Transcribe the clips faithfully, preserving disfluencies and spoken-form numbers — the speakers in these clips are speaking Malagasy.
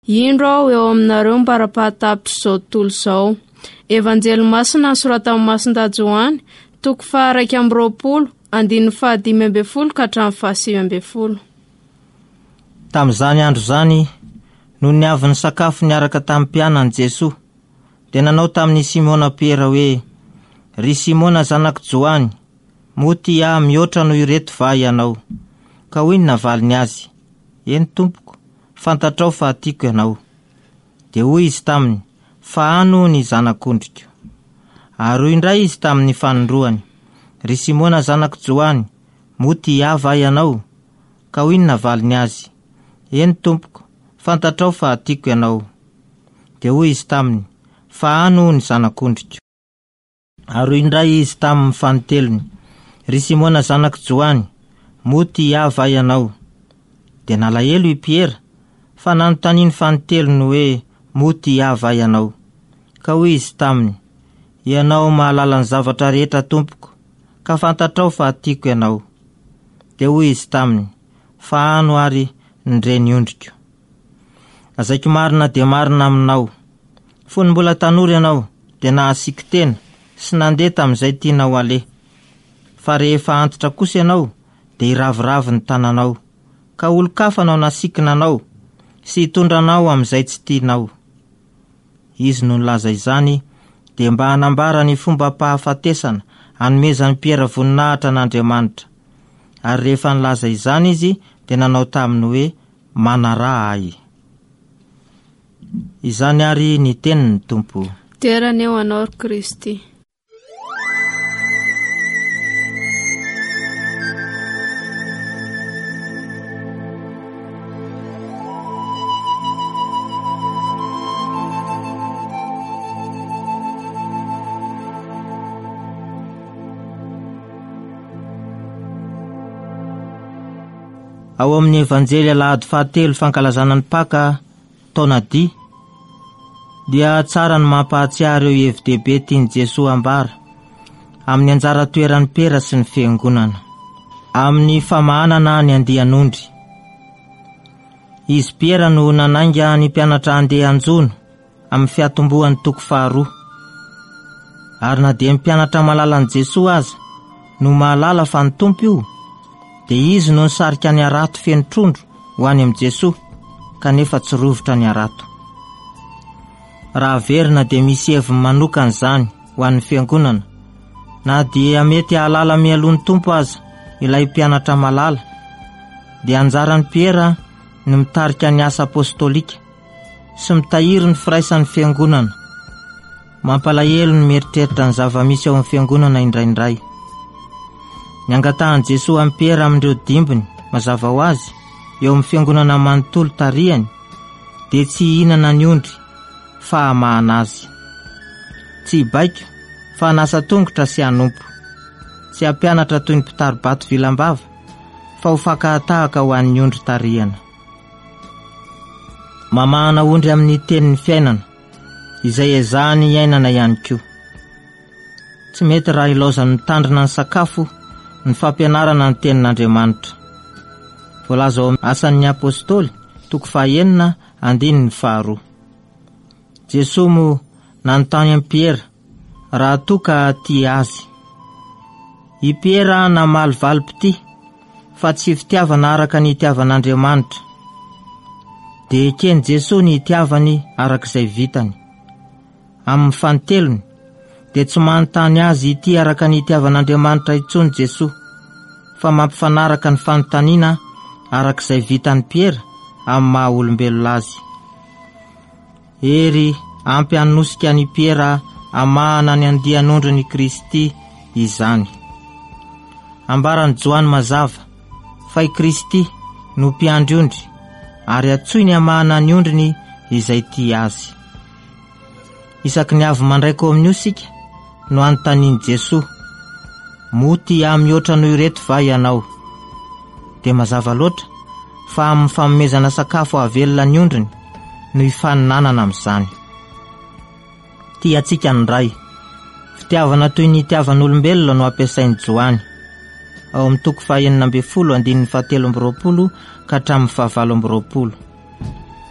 indro aho eo aminareo mipara-pahatapitra zao tontolo zao. Evanjely masina sorata amin'ny masin-dajoany toko faha raika amby roapolo andiny fahadimy amby folo ka hatramin'ny fahasivy amby folo. Tamin'izany andro zany no niavy ny sakafo niaraka tamin'ny mpianany Jesosy dia nanao tamin'ny Simona Piera hoe, ry Simona zanak' Joany, moty aho mihoatra no ireto va ianao? Ka hoy ny navaliny azy, eny tompoko, fantatrao fa tiako ianao. Dia hoy izy taminy, fa ano ny zanak'ondriko. Ary hoy indray izy tamin'ny fanondroany, ry Simona zanak' Joany, moty aho va ianao? Ka hoy ny navaliny azy, eny tompoko, fantatrao fa tiako ianao. Dia hoy izy taminy, fa ano ny zanak'ondriko. Ary hoy indray izy tamin'ny fanotelony, ry Simona zanak' Joany, moty aho va ianao? Dia nalahelo i Piera, fa nanontaniany fanotelony hoe moty aho va ianao? Ka hoy izy taminy, ianao mahalala ny zavatra rehetra tompoko, ka fantatrao fa tiako ianao. Dia hoy izy taminy, fa ano ary ny reny ondriko. Azaiko marina dia marina aminao, fony mbola tanora ianao dia nahasiky tena sy nandeha tamin'izay tianao ale. Fa rehefa antitra kosa ianao dia iraviravy ny tananao, ka olo-kafanao nasikinanao sy hitondranao amin'izay tsy tianao. Izy no nilaza izany dia mba hanambara ny fomba pahafatesana hanomezany Piera voninahitra n'Andriamanitra. Ary rehefa nilaza izany izy dia nanao taminy hoe manara ahy. Izany ary ny tenin'ny Tompo. Terany eo anao Kristy. Ao amin'ny Evanjely Alahady fahatelo fankalazana ny Paka taona D, dia tsara ny mampahatsiaro eo hevi-dehibe tiany Jesosy ambara amin'ny anjara toeran'ny Piera sy ny fiangonana amin'ny famahanana ny andian'ondry. Izy Piera no nanainga ny mpianatra andeha anjono amin'ny fiatombohan'ny toko faharoa. Ary na dia mpianatra malala ny Jesosy aza no mahalala fa ny Tompo io, dia izy no nisarika ny arato feno trondro ho any amin'ny Jesosy, kanefa tsy rovitra ny arato. Raha verina dia misy heviny manokana izany ho an'ny fiangonana, na dia mety hahalala mialohan'ny Tompo aza ilay mpianatra malala, dia anjarany Piera ny mitarika ny asa apostolika sy mitahiry ny firaisan'ny fiangonana, mampalahelo ny mieritreritra ny zava-misy ao amin'ny fiangonana indraindray. Ny angatahan Jesosy amin'ny Piera amin'ireo dimbiny mazava ho azy eo amin'ny fiangonana manontolo tarihany dia tsy hihinana ny ondry fa hamahana azy. Tsy hibaiko fa hanasa tongotra sy hanompo, tsy hampianatra toy ny mpitary-bato vilambava fa ho fakatahaka ho an'ny ondry tarihana. Mamahana ondry amin'ny tenin'ny fiainana izay ezahany iainana ihany koa. Tsy mety raha ilaozany mitandrina ny sakafo ny fampianarana ny tenin'Andriamanitra. Voalaza ao asan'ny apôstôly toko fahaenina andininy faharoa. Jesosy moa nanontany amin'ny Piera raha toka tia azy. I Piera namaly valim-pity fa tsy fitiavana araka ny itiavan'Andriamanitra. Dia ekeny Jesosy ny itiavany arak'izay vitany. Amin'ny fanotelony dia tsy manontany azy ity araka ny itiavan'Andriamanitra intsony Jesosy, fa mampifanaraka ny fanontaniana arak'izay vitany Piera amin'ny maha olombelona azy. Ery ampy hanosika ny Piera amahana ny andian'ondry ny Kristy izany. Ambarany Joany mazava fa i Kristy no mpiandry ondry ary atsoiny amahana ny ondriny izay tia azy. Isaky ny avy mandraiko amin'io sika no anontaniany Jesosy, moty aho mihoatra noho ireto va ianao? Dia mazava loatra fa amin'ny famomezana sakafo ahavelona ny ondriny no hifaninanana amin'izany. Tia antsika ny ray, fitiavana toy ny itiavan'olombelona no ampiasainy Joany ao amin'ny toko fahaenina amby folo andininy fahatelo amby roapolo ka hatramin'ny fahavalo amby roapolo.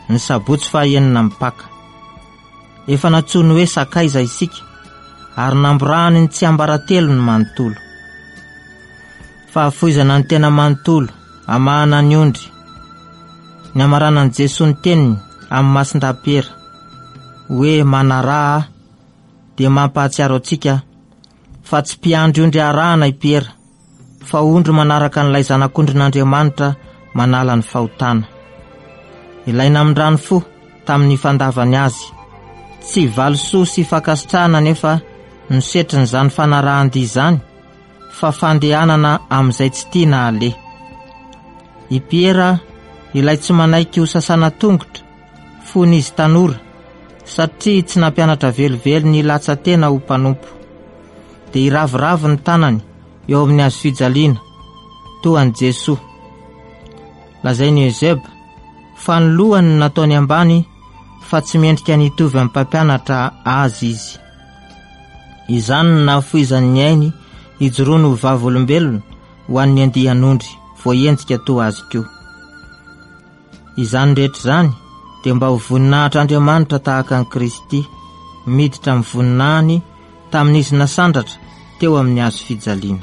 ny sabotsy fahaenina mipaka. Efa natsony hoe sakaiza isika, ary namborahany ny tsy ambaratelo ny manontolo. Fahafoizana ny tena manontolo amahana ny ondry. Ny amaranan'i Jesosy ny teniny amin'ny masin-dapera hoe manaraha dia mampahatsiaro antsika fa tsy mpiandry ondry arahana i Piera, fa ondry manaraka n'ilay zanak'ondrin'Andriamanitra manala ny fahotana. Ilaina amin'ny rano fo tamin'ny fandavany azy, tsy valosoa sy fakasitrahana nefa nosetry n'izany fanarahan-dia izany, fa fandehanana amin'izay tsy tiana ale. I Piera ilay tsy manaiky ho sasana tongotra fony izy tanora, satria tsy nampianatra velively ny latsa tena ho mpanompo. Dia iravoravo ny tanany eo amin'ny hazo fijaliana toa an'i Jesosy. Lazainy Eusebe fa ny lohany nataony ambany, fa tsy mendrika nitovy amin'ny mpampianatra azy izy. Izany ny nahafoizan'ny ainy hijoroany ho vavolombelona ho an'ny andihan'ondry voaenjika toa azy koa. Izany rehetra izany dia mba ho voninahitr'Andriamanitra tahaka ny Kristy, miditra amin'ny voninahiny tamin'izy nasandratra teo amin'ny hazo fijaliana.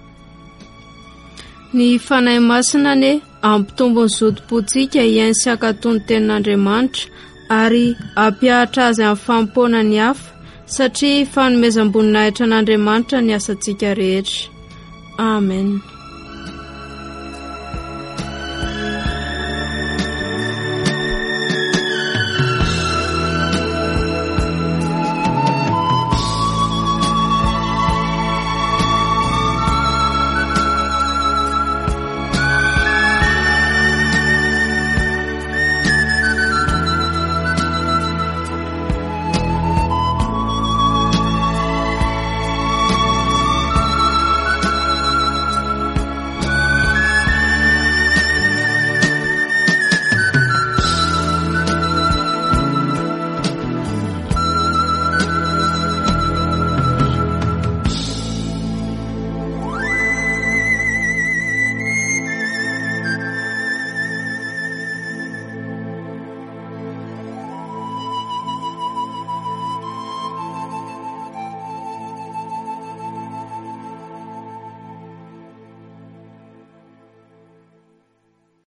Ny fanahy masina ne ampitombo ny zodim-potsika iainy sy akatony tenin'Andriamanitra ary ampiahatra azy amin'ny fampoana ny hafa, satria fanomezam-boninahitra an'Andriamanitra ny asantsika rehetra. Amen.